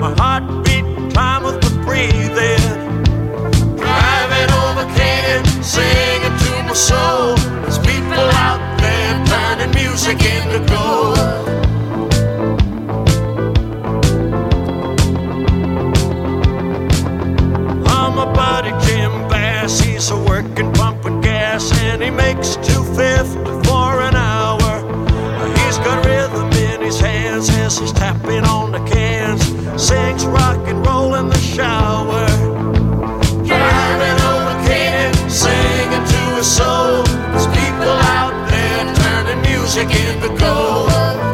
my heartbeat, time with my breathing. Driving over Canaan, singing to my soul. There's people out there turning music into gold. My buddy Jim Bass, he's a working pumping gas, and he makes $2.50 for an hour. He's got rhythm in his hands as he's tapping on the cans, sings rock and roll in the shower. Driving over Canaan, singing to his soul. There's people out there turning music into gold.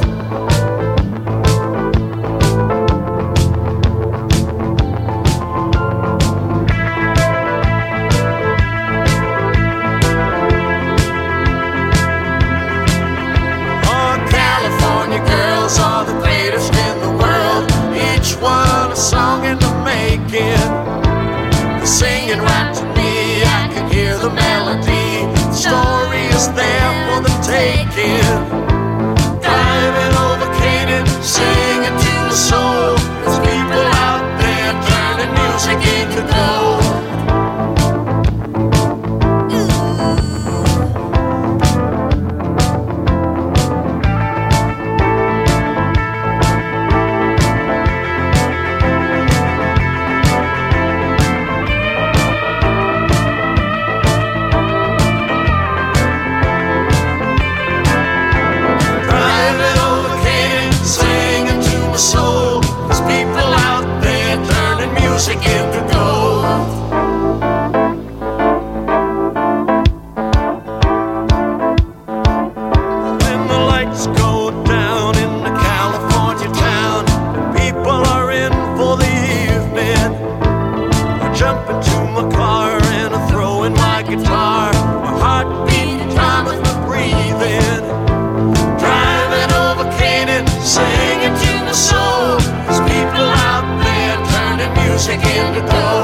Are the greatest in the world, each one a song in the making. They're singing right to me, I can hear the melody. The story is there for the taking. Driving over Canaan, singing to the soul. There's people out there turning music into gold. Music into gold. When the lights go down in the California town, people are in for the evening. I jump into my car and I throw in my guitar. My heartbeat, time with my breathing. Driving over Canaan, singing to my soul. There's people out there turning music into gold.